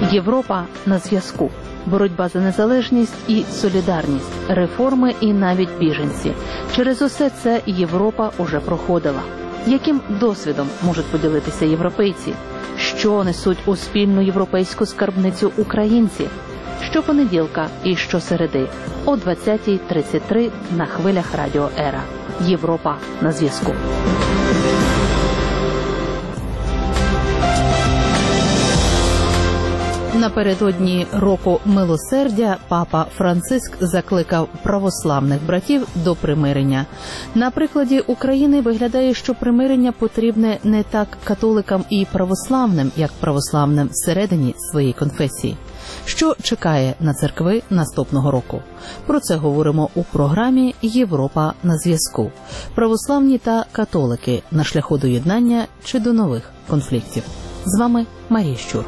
Європа на зв'язку. Боротьба за незалежність і солідарність, реформи і навіть біженці. Через усе це Європа уже проходила. Яким досвідом можуть поділитися європейці? Що несуть у спільну європейську скарбницю українці? Щопонеділка і щосереди о 20:33 на хвилях Радіо Ера. Європа на зв'язку. Напередодні року милосердя папа Франциск закликав православних братів до примирення. На прикладі України виглядає, що примирення потрібне не так католикам і православним, як православним всередині своєї конфесії. Що чекає на церкви наступного року? Про це говоримо у програмі «Європа на зв'язку». Православні та католики на шляху до єднання чи до нових конфліктів. З вами Марія Щур.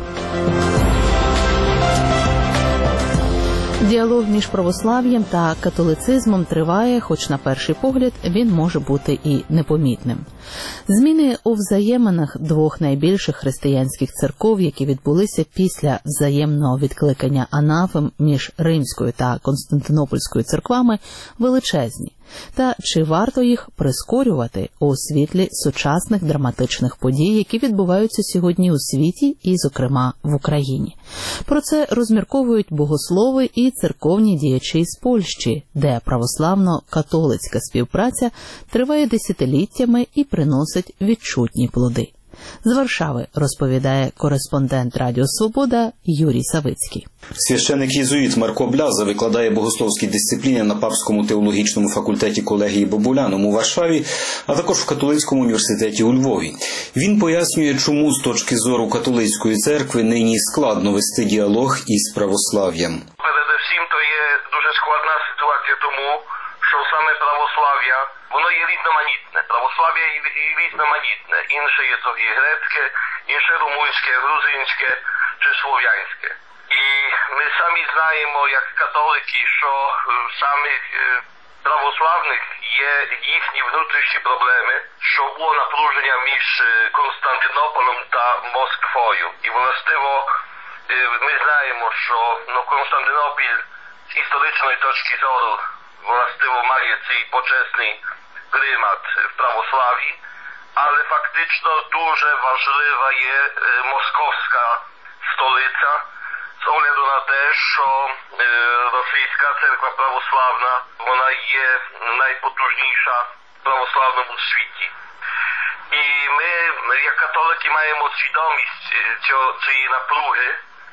Діалог між православ'ям та католицизмом триває, хоч на перший погляд він може бути і непомітним. Зміни у взаєминах двох найбільших християнських церков, які відбулися після взаємного відкликання анафем між Римською та Константинопольською церквами, величезні. Та чи варто їх прискорювати у світлі сучасних драматичних подій, які відбуваються сьогодні у світі і, зокрема, в Україні? Про це розмірковують богослови і церковні діячі з Польщі, де православно-католицька співпраця триває десятиліттями і приносить відчутні плоди. З Варшави розповідає кореспондент Радіо Свобода Юрій Савицький. Священик-єзуїт Марко Бляза викладає богословські дисципліни на Папському теологічному факультеті колегії Бобуляном у Варшаві, а також в католицькому університеті у Львові. Він пояснює, чому з точки зору католицької церкви нині складно вести діалог із православ'ям. Передусім, то є дуже складна ситуація тому, що саме православ'я, воно є різноманітне. Православ'я є різноманітне. Інше є трохи грецьке, інше румунське, грузинське чи слов'янське. І ми самі знаємо, як католики, що в самих православних є їхні внутрішні проблеми, що було напруження між Константинополем та Москвою. І властиво ми знаємо, що Константинопіль з історичної точки зору властиво має цей почесний примат в православі, але фактично дуже важлива є московська столиця, з огляду на те, що російська церква православна, вона є найпотужніша в православному світі. І ми, як католики, маємо свідомість цієї напруги.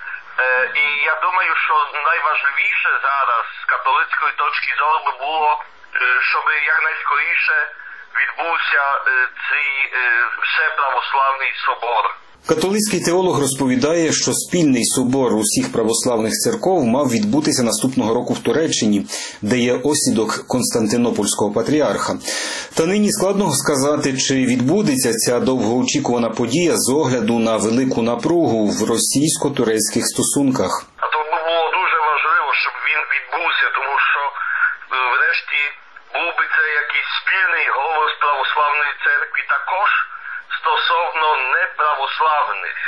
І я думаю, що найважливіше зараз з католицької точки зору би було, щоб якнайскоріше відбувся цей всеправославний собор. Католицький теолог розповідає, що спільний собор усіх православних церков мав відбутися наступного року в Туреччині, де є осідок Константинопольського патріарха. Та нині складно сказати, чи відбудеться ця довгоочікувана подія з огляду на велику напругу в російсько-турецьких стосунках. А то було дуже важливо, щоб він відбувся, тому що врешті був би це якийсь спільний голос православної церкви також стосовно неправославних,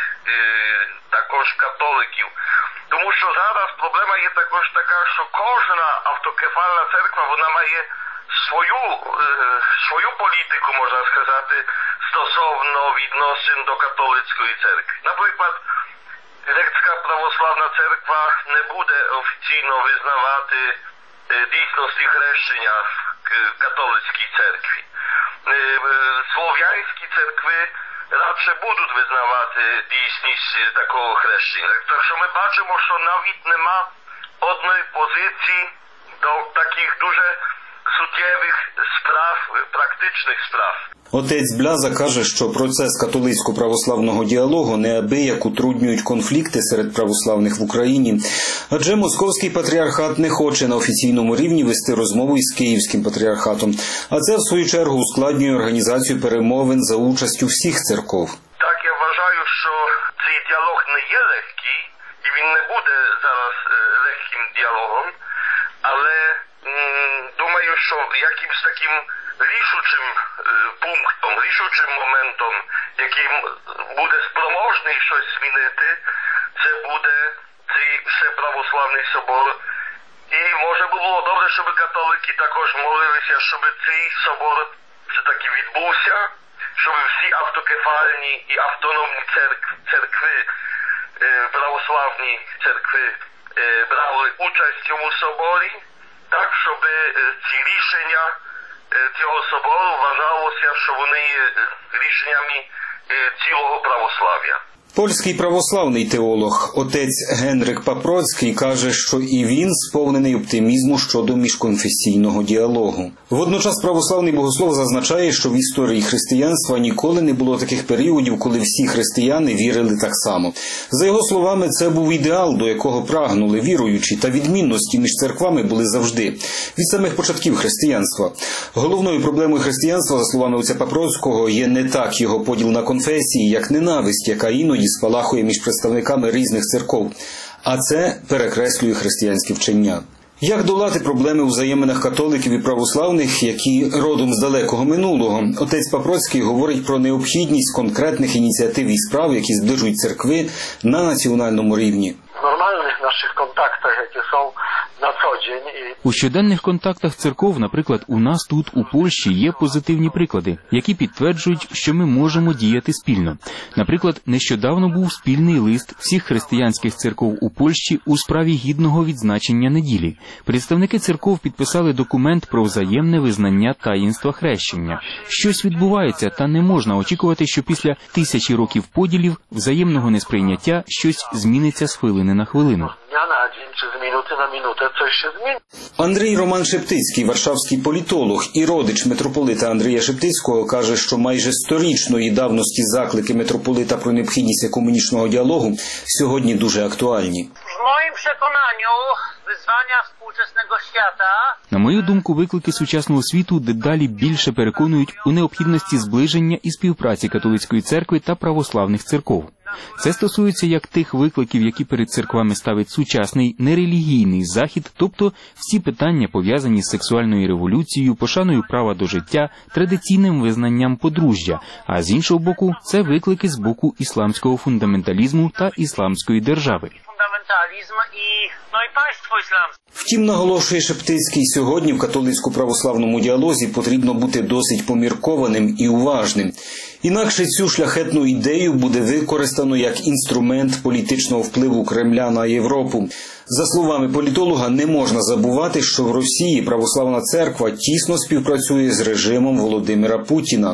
також католиків. Тому що зараз проблема є також така, що кожна автокефальна церква, вона має свою політику, можна сказати, стосовно відносин до католицької церкви. Наприклад, грецька православна церква не буде офіційно визнавати дійсності хрещення в католицькій церкві. Слов'янські церкви радше будуть визнавати дійсність такого хрещення. Так що ми бачимо, що навіть нема одної позиції до таких дуже суттєвих справ, практичних справ. Отець Бляза каже, що процес католицько-православного діалогу неабияк утруднюють конфлікти серед православних в Україні, адже Московський патріархат не хоче на офіційному рівні вести розмову із Київським патріархатом, а це, в свою чергу, ускладнює організацію перемовин за участю всіх церков. Так, я вважаю, що цей діалог не є легкий, і він не буде зараз легким діалогом, але думаю, що якимсь таким рішучим пунктом, рішучим моментом, який буде спроможний щось змінити, це буде цей всеправославний собор. І може би було добре, щоб католики також молилися, щоб цей собор все-таки відбувся, щоб всі автокефальні і автономні церкви, православні церкви брали участь в цьому соборі, так, щоб ці рішення цього собору вважалося, що вони є рішеннями цілого православ'я. Польський православний теолог, отець Генрик Папроцький, каже, що і він сповнений оптимізму щодо міжконфесійного діалогу. Водночас православний богослов зазначає, що в історії християнства ніколи не було таких періодів, коли всі християни вірили так само. За його словами, це був ідеал, до якого прагнули віруючі, та відмінності між церквами були завжди, від самих початків християнства. Головною проблемою християнства, за словами отця Папроцького, є не так його поділ на конфесії, як ненависть, яка іноді спалахує між представниками різних церков, а це перекреслює християнське вчення. Як долати проблеми у взаєминах католиків і православних, які родом з далекого минулого? Отець Папроцький говорить про необхідність конкретних ініціатив і справ, які зближують церкви на національному рівні. В наших контактах, які są на co-dzień. У щоденних контактах церков, наприклад, у нас тут, у Польщі, є позитивні приклади, які підтверджують, що ми можемо діяти спільно. Наприклад, нещодавно був спільний лист всіх християнських церков у Польщі у справі гідного відзначення неділі. Представники церков підписали документ про взаємне визнання таїнства хрещення. Щось відбувається, та не можна очікувати, що після 1000 років поділів, взаємного несприйняття, щось зміниться з хвилини на хвилину. Андрій Роман Шептицький, варшавський політолог і родич митрополита Андрія Шептицького, каже, що майже 100-річної давності заклики митрополита про необхідність екуменічного діалогу сьогодні дуже актуальні. В моїм переконанню визвання współczesnego świata. На мою думку, виклики сучасного світу дедалі більше переконують у необхідності зближення і співпраці католицької церкви та православних церков. Це стосується як тих викликів, які перед церквами ставить сучасний нерелігійний захід, тобто всі питання, пов'язані з сексуальною революцією, пошаною права до життя, традиційним визнанням подружжя, а з іншого боку, це виклики з боку ісламського фундаменталізму та ісламської держави. Втім, наголошує Шептицький, сьогодні в католицько-православному діалозі потрібно бути досить поміркованим і уважним. Інакше цю шляхетну ідею буде використано як інструмент політичного впливу Кремля на Європу. За словами політолога, не можна забувати, що в Росії православна церква тісно співпрацює з режимом Володимира Путіна.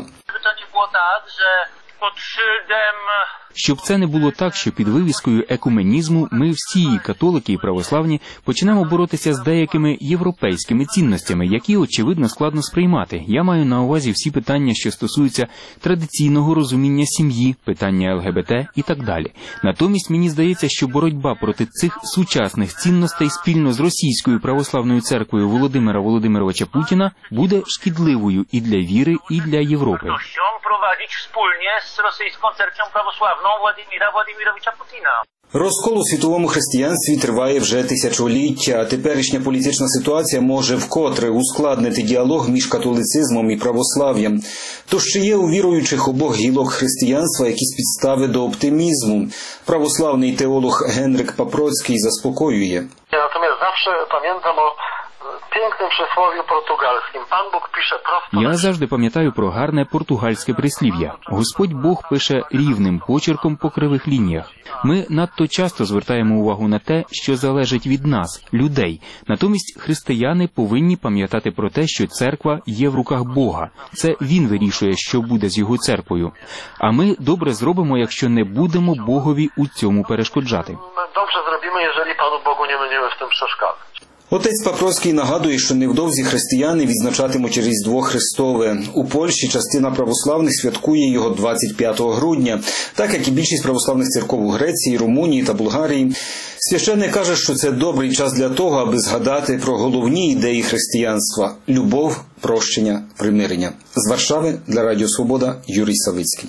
Щоб це не було так, що під вивіскою екуменізму ми всі, католики і православні, почнемо боротися з деякими європейськими цінностями, які, очевидно, складно сприймати. Я маю на увазі всі питання, що стосуються традиційного розуміння сім'ї, питання ЛГБТ і так далі. Натомість, мені здається, що боротьба проти цих сучасних цінностей спільно з російською православною церквою Володимира Володимировича Путіна буде шкідливою і для віри, і для Європи. З російською церквою православною Владимира Владимировича Путіна. Розкол у світовому християнстві триває вже тисячоліття, а теперішня політична ситуація може вкотре ускладнити діалог між католицизмом і православ'ям. Тож чи є у віруючих обох гілок християнства якісь підстави до оптимізму? Православний теолог Генрик Папроцький заспокоює. Natomiast zawsze pamiętam o pięknym przysłowiu portugalskim. Pan Bóg pisze prosto. Я завжди пам'ятаю про гарне португальське прислів'я. Господь Бог пише рівним почерком по кривих лініях. Ми надто часто звертаємо увагу на те, що залежить від нас, людей. Натомість християни повинні пам'ятати про те, що церква є в руках Бога. Це Він вирішує, що буде з його церквою. А ми добре зробимо, якщо не будемо Богові у цьому перешкоджати. Dobrze zrobimy, jeżeli Panu Bogu nie będziemy w tym przeszkadzać. Отець Папроцький нагадує, що невдовзі християни відзначатимуть Різдво Христове. У Польщі частина православних святкує його 25 грудня, так як і більшість православних церков у Греції, Румунії та Болгарії. Священник каже, що це добрий час для того, аби згадати про головні ідеї християнства – любов, прощення, примирення. З Варшави для Радіо Свобода Юрій Савицький.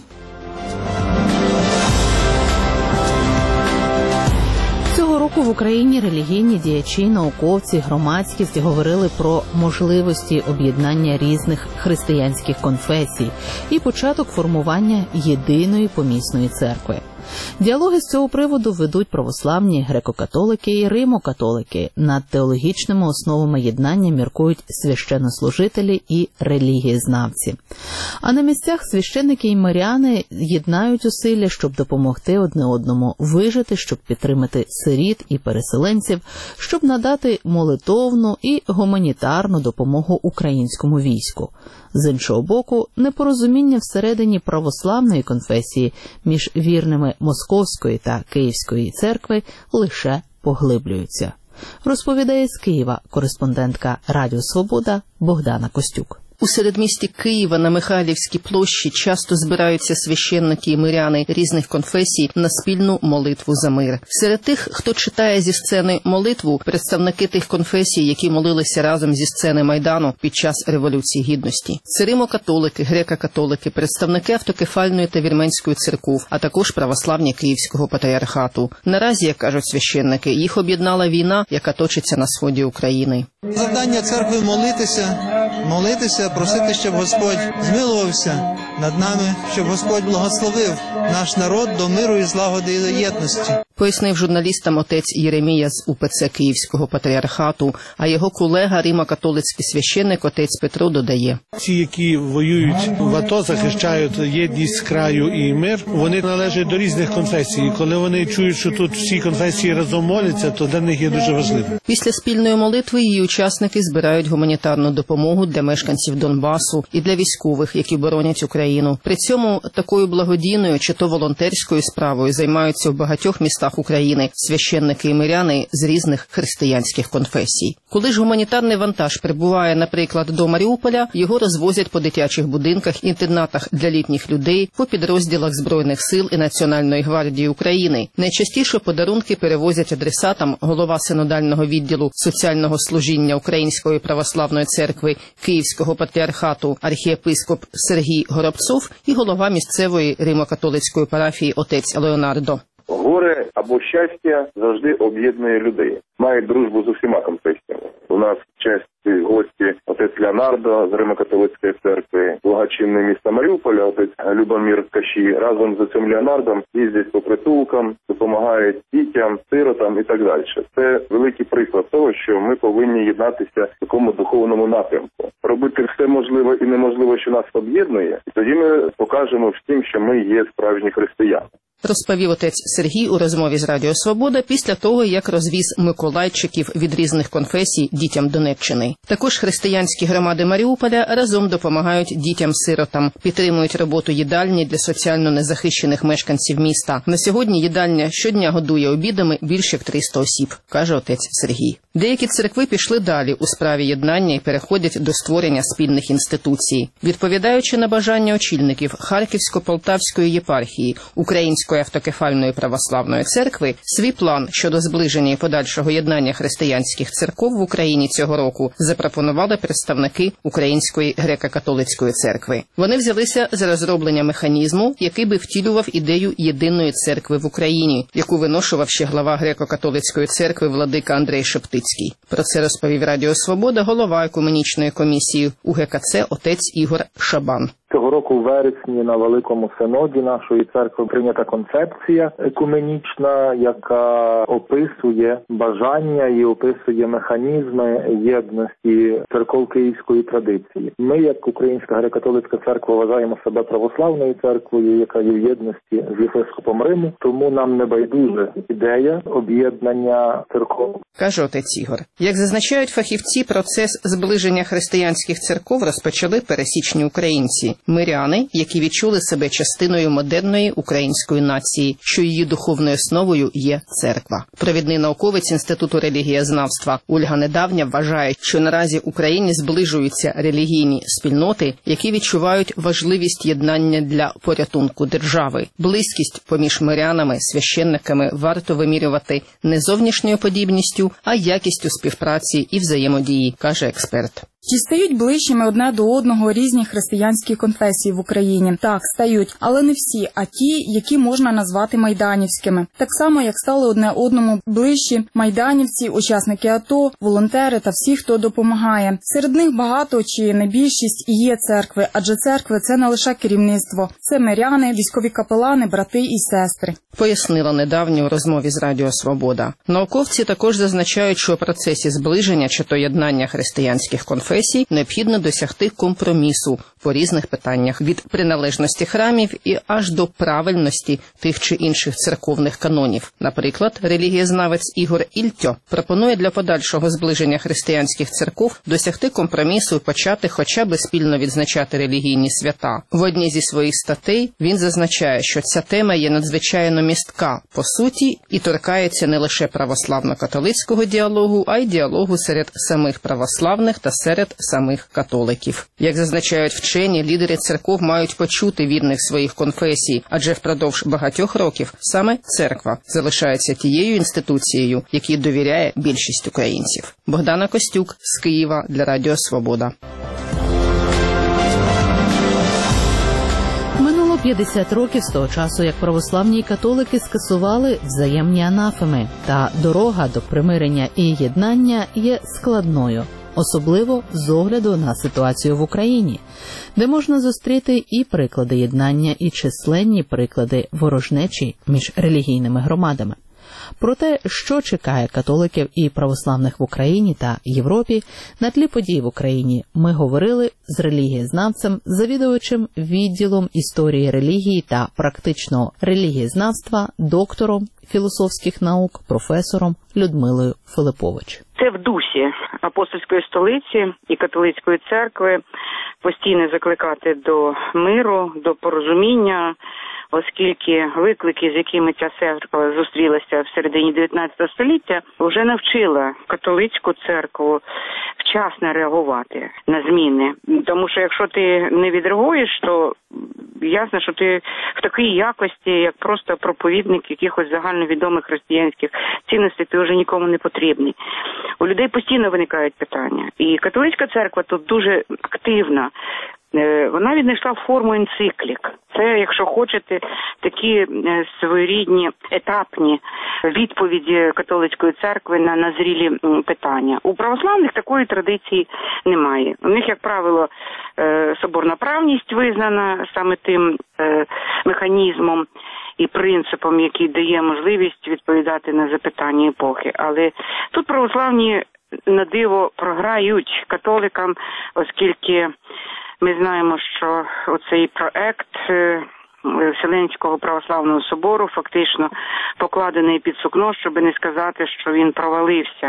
В Україні релігійні діячі, науковці, громадськість говорили про можливості об'єднання різних християнських конфесій і початок формування єдиної помісної церкви. Діалоги з цього приводу ведуть православні, греко-католики і римо-католики. Над теологічними основами єднання міркують священнослужителі і релігієзнавці. А на місцях священники і миряни єднають зусилля, щоб допомогти одне одному вижити, щоб підтримати сиріт і переселенців, щоб надати молитовну і гуманітарну допомогу українському війську. З іншого боку, непорозуміння всередині православної конфесії між вірними Московської та Київської церкви лише поглиблюються. Розповідає з Києва кореспондентка Радіо Свобода Богдана Костюк. У середмісті Києва на Михайлівській площі часто збираються священники і миряни різних конфесій на спільну молитву за мир. Серед тих, хто читає зі сцени молитву, представники тих конфесій, які молилися разом зі сцени Майдану під час Революції Гідності. Це римо-католики, греко-католики, представники автокефальної та вірменської церков, а також православні Київського патріархату. Наразі, як кажуть священники, їх об'єднала війна, яка точиться на сході України. Завдання церкви молитися, просити, щоб Господь змилувався над нами, щоб Господь благословив наш народ до миру і злагоди і єдності. Пояснив журналістам отець Єремія з УПЦ Київського патріархату, а його колега римо-католицький священник отець Петро додає. Ті, які воюють в АТО, захищають єдність краю і мир, вони належать до різних конфесій. І коли вони чують, що тут всі конфесії разом моляться, то для них є дуже важливо. Після спільної молитви її учасники збирають гуманітарну допомогу для мешканців Донбасу і для військових, які боронять Україну. При цьому такою благодійною чи то волонтерською справою займаються в багатьох містах України священники і миряни з різних християнських конфесій. Коли ж гуманітарний вантаж прибуває, наприклад, до Маріуполя, його розвозять по дитячих будинках, інтернатах для літніх людей, по підрозділах Збройних сил і Національної гвардії України. Найчастіше подарунки перевозять адресатам голова синодального відділу соціального служіння Української православної церкви Київського патріархату архієпископ Сергій Горобцов і голова місцевої римо-католицької парафії отець Леонардо. Горе або щастя завжди об'єднує людей. Має дружбу з усіма конфесіями. У нас часті гості отець Леонардо з Римо-католицької церкви, благочинне міста Маріуполя, отець Любомир Каші, разом з цим Леонардом їздять по притулкам, допомагають дітям, сиротам і так далі. Це великий приклад того, що ми повинні єднатися в такому духовному напрямку. Робити все можливе і неможливе, що нас об'єднує, і тоді ми покажемо всім, що ми є справжні християни. Розповів отець Сергій у розмові з Радіо Свобода після того, як розвіз миколайчиків від різних конфесій дітям Донеччини. Також християнські громади Маріуполя разом допомагають дітям-сиротам, підтримують роботу їдальні для соціально незахищених мешканців міста. На сьогодні їдальня щодня годує обідами більше як 300 осіб, каже отець Сергій. Деякі церкви пішли далі у справі єднання і переходять до створення спільних інституцій. Відповідаючи на бажання очільників Харківсько-Полтавської єпархії, Української автокефальної православної церкви, свій план щодо зближення і подальшого єднання християнських церков в Україні цього року запропонували представники Української греко-католицької церкви. Вони взялися за розроблення механізму, який би втілював ідею єдиної церкви в Україні, яку виношував ще глава греко-католицької церкви владика Андрей Шептицький. Про це розповів Радіо Свобода голова екуменічної комісії УГКЦ отець Ігор Шабан. Цього року в вересні на Великому Синоді нашої церкви прийнята концепція екуменічна, яка описує бажання і описує механізми єдності церков київської традиції. Ми, як Українська греко-католицька церква, вважаємо себе православною церквою, яка є в єдності з єпископом Риму, тому нам не байдуже ідея об'єднання церков. Каже отець Ігор. Як зазначають фахівці, процес зближення християнських церков розпочали пересічні українці. Миряни, які відчули себе частиною модерної української нації, що її духовною основою є церква. Провідний науковець Інституту релігієзнавства Ольга Недавня вважає, що наразі в Україні зближуються релігійні спільноти, які відчувають важливість єднання для порятунку держави. Близькість поміж мирянами, священниками варто вимірювати не зовнішньою подібністю, а якістю співпраці і взаємодії, каже експерт. Чи стають ближчими одне до одного різні християнські конфесії в Україні? Так, стають, але не всі, а ті, які можна назвати майданівськими. Так само, як стали одне одному ближчі майданівці, учасники АТО, волонтери та всі, хто допомагає. Серед них багато чи не більшість і є церкви, адже церкви – це не лише керівництво. Це миряни, військові капелани, брати і сестри. Пояснила недавньо у розмові з Радіо Свобода. Науковці також зазначають, що у процесі зближення чи то єднання християнських конфесій необхідно досягти компромісу по різних питаннях, від приналежності храмів і аж до правильності тих чи інших церковних канонів. Наприклад, релігієзнавець Ігор Ільтьо пропонує для подальшого зближення християнських церков досягти компромісу і почати хоча б спільно відзначати релігійні свята. В одній зі своїх статей він зазначає, що ця тема є надзвичайно містка по суті і торкається не лише православно-католицького діалогу, а й діалогу серед самих православних та серед самих католиків. Як зазначають вчені, лідери церков мають почути вірних своїх конфесій, адже впродовж багатьох років саме церква залишається тією інституцією, якій довіряє більшість українців. Богдана Костюк з Києва для Радіо Свобода. 50 років з того часу, як православні католики скасували взаємні анафеми, та дорога до примирення і єднання є складною, особливо з огляду на ситуацію в Україні, де можна зустріти і приклади єднання, і численні приклади ворожнечі між релігійними громадами. Про те, що чекає католиків і православних в Україні та Європі, на тлі подій в Україні ми говорили з релігієзнавцем, завідувачем відділом історії релігії та практичного релігієзнавства, доктором філософських наук, професором Людмилою Филиппович. Це в дусі апостольської столиці і католицької церкви постійно закликати до миру, до порозуміння, оскільки виклики, з якими ця церква зустрілася в середині 19 століття, вже навчила католицьку церкву вчасно реагувати на зміни. Тому що якщо ти не відреагуєш, то ясно, що ти в такій якості, як просто проповідник якихось загальновідомих християнських цінностей, ти вже нікому не потрібний. У людей постійно виникають питання. І католицька церква тут дуже активна. Вона віднайшла форму енциклік. Це, якщо хочете, такі своєрідні етапні відповіді католицької церкви на назрілі питання. У православних такої традиції немає. У них, як правило, соборна правність визнана саме тим механізмом і принципом, який дає можливість відповідати на запитання епохи. Але тут православні на диво програють католикам, оскільки ми знаємо, що оцей проект Вселенського православного собору фактично покладений під сукно, щоб не сказати, що він провалився.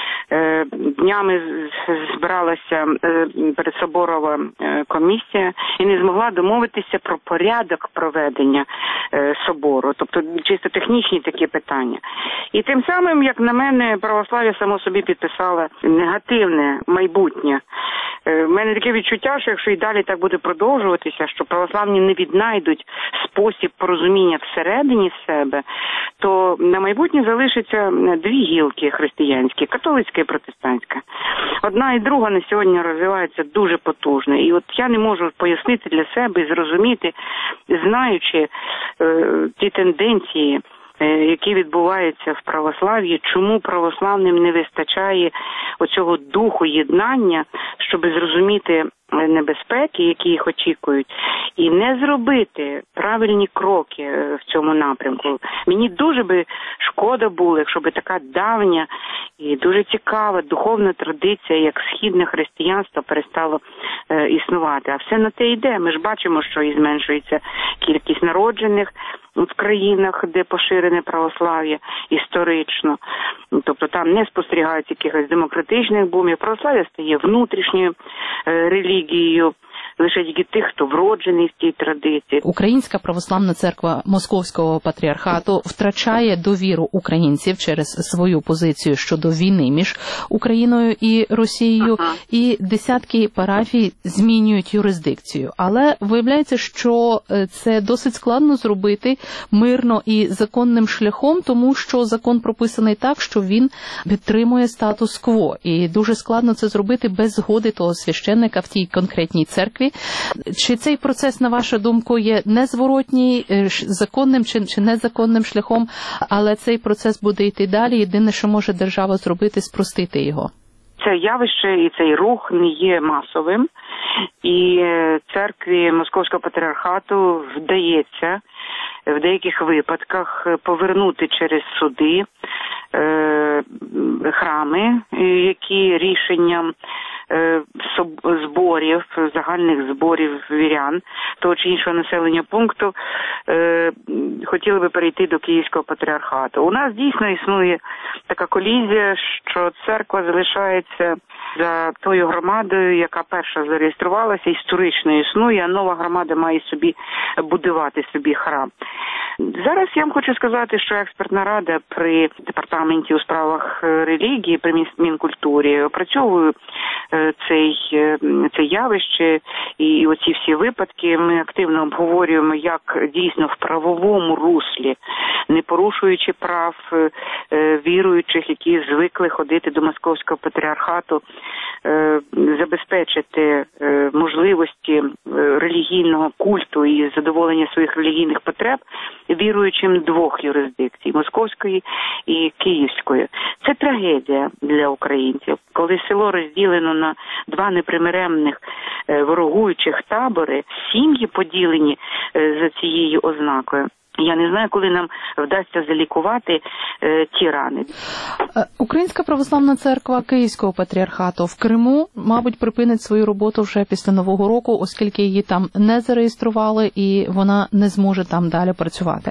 Днями збиралася передсоборова комісія і не змогла домовитися про порядок проведення собору, тобто чисто технічні такі питання. І тим самим, як на мене, православ'я само собі підписало негативне майбутнє. В мене таке відчуття, що якщо і далі так буде продовжуватися, що православні не віднайдуть спосіб порозуміння всередині себе, то на майбутнє залишиться дві гілки християнські, католицька і протестантська. Одна і друга на сьогодні розвиваються дуже потужно. І от я не можу пояснити для себе і зрозуміти, знаючи ті тенденції, які відбуваються в православ'ї, чому православним не вистачає оцього духу єднання, щоб зрозуміти небезпеки, які їх очікують, і не зробити правильні кроки в цьому напрямку. Мені дуже би шкода було, якщо би така давня і дуже цікава духовна традиція, як східне християнство, перестало існувати. А все на те йде. Ми ж бачимо, що і зменшується кількість народжених в країнах, де поширене православ'я історично. Тобто там не спостерігається якихось демократичних бумів. Православ'я стає внутрішньою релігією лише тільки тих, хто вроджений в цій традиції. Українська православна церква Московського патріархату втрачає довіру українців через свою позицію щодо війни між Україною і Росією, і десятки парафій змінюють юрисдикцію. Але виявляється, що це досить складно зробити мирно і законним шляхом, тому що закон прописаний так, що він підтримує статус-кво. І дуже складно це зробити без згоди того священника в тій конкретній церкві. Чи цей процес, на вашу думку, є незворотній, законним чи незаконним шляхом, але цей процес буде йти далі? Єдине, що може держава зробити, спростити його. Це явище і цей рух не є масовим, і церкві Московського патріархату вдається в деяких випадках повернути через суди храми, які рішенням зборів, загальних зборів вірян того чи іншого населення пункту хотіли би перейти до Київського патріархату. У нас дійсно існує така колізія, що церква залишається за тою громадою, яка перша зареєструвалася, історично існує, а нова громада має собі будувати собі храм. Зараз я вам хочу сказати, що експертна рада при департаменті у справах релігії, при Мінкультурі опрацьовує це явище і оці всі випадки. Ми активно обговорюємо, як дійсно в правовому руслі, не порушуючи прав віруючих, які звикли ходити до Московського патріархату, забезпечити можливості релігійного культу і задоволення своїх релігійних потреб віруючим двох юрисдикцій – Московської і Київської. Це трагедія для українців. Коли село розділено на два непримиремних ворогуючих табори, сім'ї поділені за цією ознакою. Я не знаю, коли нам вдасться залікувати ті рани. Українська православна церква Київського патріархату в Криму, мабуть, припинить свою роботу вже після Нового року, оскільки її там не зареєстрували і вона не зможе там далі працювати.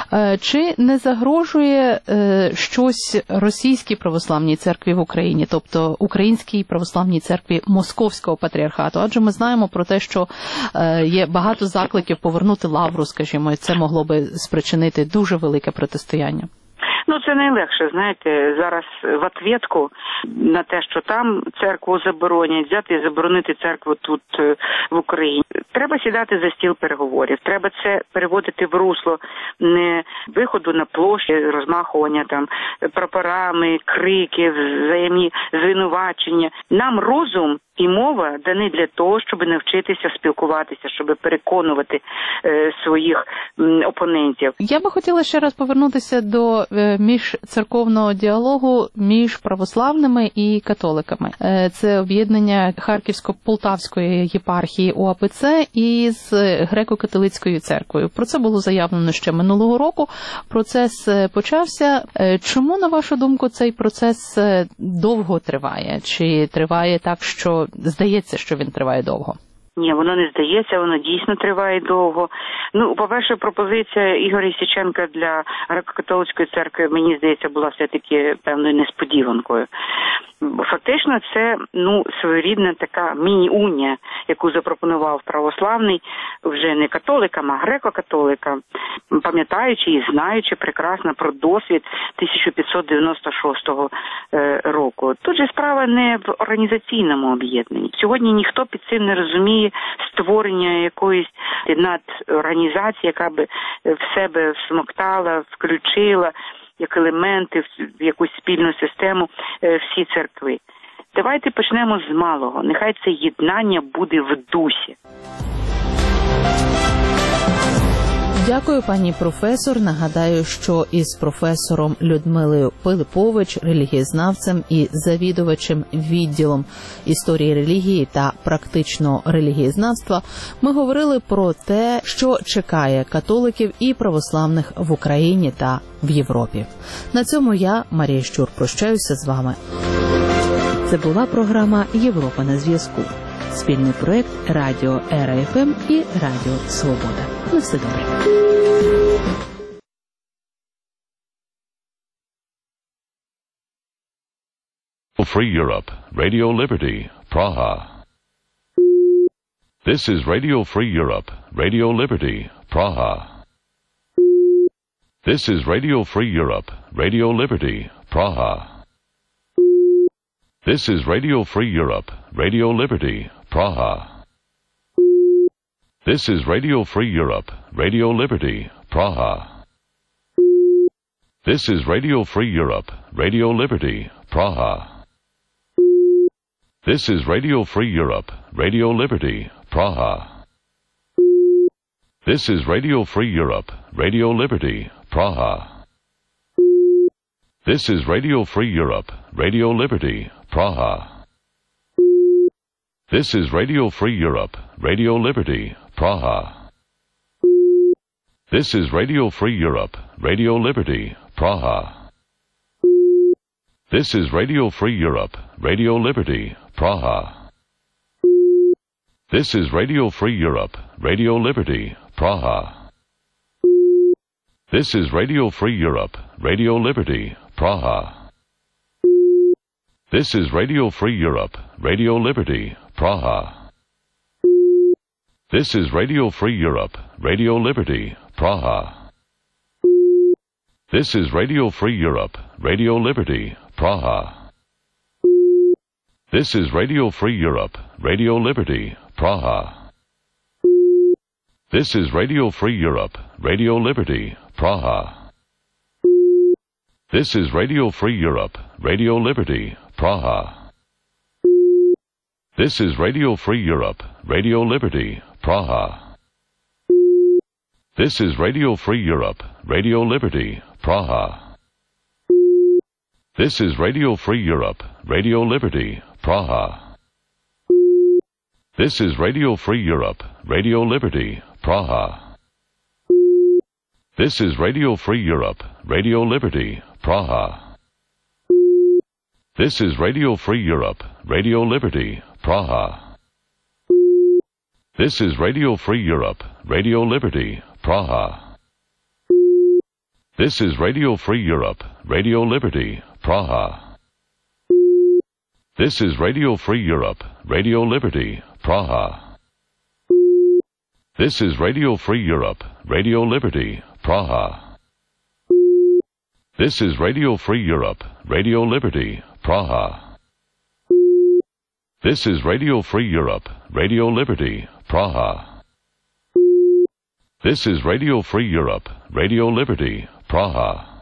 Чи не загрожує щось російській православній церкві в Україні, тобто Українській православній церкві Московського патріархату? Адже ми знаємо про те, що є багато закликів повернути лавру, скажімо, і це могло би спричинити дуже велике протистояння. Ну, це найлегше, знаєте, зараз в ответку на те, що там церкву заборонять, взяти і заборонити церкву тут, в Україні. Треба сідати за стіл переговорів, треба це переводити в русло не виходу на площі, розмахування там прапорами, крики, взаємні звинувачення. Нам розум і мова дані для того, щоб навчитися спілкуватися, щоб переконувати своїх опонентів. Я би хотіла ще раз повернутися до міжцерковного діалогу між православними і католиками. Це об'єднання Харківсько-Полтавської єпархії УАПЦ із Греко-католицькою церквою. Про це було заявлено ще минулого року. Процес почався. Чому, на вашу думку, цей процес довго триває? Чи триває так, що здається, що він триває довго? Ні, воно не здається, воно дійсно триває довго. Ну, по-перше, пропозиція Ігоря Січенка для Греко-католицької церкви, мені здається, була все-таки певною несподіванкою. Фактично, це, своєрідна така міні-унія, яку запропонував православний, вже не католикам, а греко-католикам, пам'ятаючи і знаючи прекрасно про досвід 1596 року. Тут же справа не в організаційному об'єднанні. Сьогодні ніхто під цим не розуміє створення якоїсь надорганізації, яка би в себе всмоктала, включила як елементи в якусь спільну систему всі церкви. Давайте почнемо з малого. Нехай це єднання буде в дусі. Дякую, пані професор. Нагадаю, що із професором Людмилою Пилипович, релігієзнавцем і завідувачем відділом історії релігії та практичного релігієзнавства, ми говорили про те, що чекає католиків і православних в Україні та в Європі. На цьому я, Марія Щур, прощаюся з вами. Це була програма «Європа на зв'язку». Спільний проект Радіо ЕРА-ФМ і Радіо Свобода. На все добре. Free Europe, Radio Liberty, Praha. This is Radio Free Europe, Radio Liberty, Praha. This is Radio Free Europe, Radio Liberty, Praha. This is Radio Free Europe, Radio Liberty, Praha. This is Radio Free Europe, Radio Liberty, Praha. This is Radio Free Europe, Radio Liberty, Praha. This is Radio Free Europe, Radio Liberty, Praha. This is Radio Free Europe, Radio Liberty, Praha. This is Radio Free Europe, Radio Liberty, Praha. This is Radio Free Europe, Radio Liberty, Praha. This is Radio Free Europe, Radio Liberty, Praha. This is Radio Free Europe, Radio Liberty, Praha. This is Radio Free Europe, Radio Liberty, Praha. This is Radio Free Europe, Radio Liberty, Praha. This is Radio Free Europe, Radio Liberty, Praha. This is Radio Free Europe, Radio Liberty, Praha. This is Radio Free Europe, Radio Liberty, Praha. This is Radio Free Europe, Radio Liberty, Praha. This is Radio Free Europe, Radio Liberty, Praha. This is Radio Free Europe, Radio Liberty, Praha. This is Radio Free Europe, Radio Liberty, Praha. This is Radio Free Europe, Radio Liberty, Praha. This is Radio Free Europe, Radio Liberty, Praha. This is Radio Free Europe, Radio Liberty, Praha. This is Radio Free Europe, Radio Liberty, Praha. This is Radio Free Europe, Radio Liberty, Praha. This is Radio Free Europe, Radio Liberty, Praha. This is Radio Free Europe, Radio Liberty, Praha. This is Radio Free Europe, Radio Liberty, Praha. This is Radio Free Europe, Radio Liberty, Praha. This is Radio Free Europe, Radio Liberty, Praha. This is Radio Free Europe, Radio Liberty, Praha. This is Radio Free Europe, Radio Liberty, Praha.